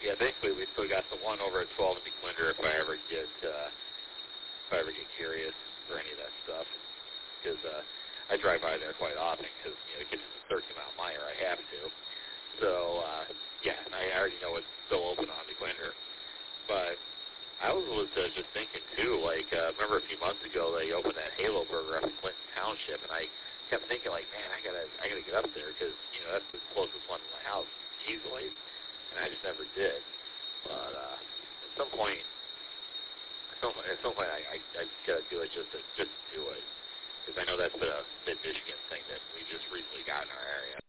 Yeah, basically we still got the one over at 12 in DeQuinder if I ever get curious for any of that stuff, because I drive by there quite often because it gets to 13-mile mile, I have to. So yeah, and I already know it's still open on DeQuinder. But I was just thinking too, like remember a few months ago they opened that Halo Burger up in Clinton Township, and I kept thinking like, man, I gotta get up there because that's the closest one to my house easily, and I just never did. But at some point, I gotta do it just to do it, because I know that's been a Mid-Michigan thing that we just recently got in our area.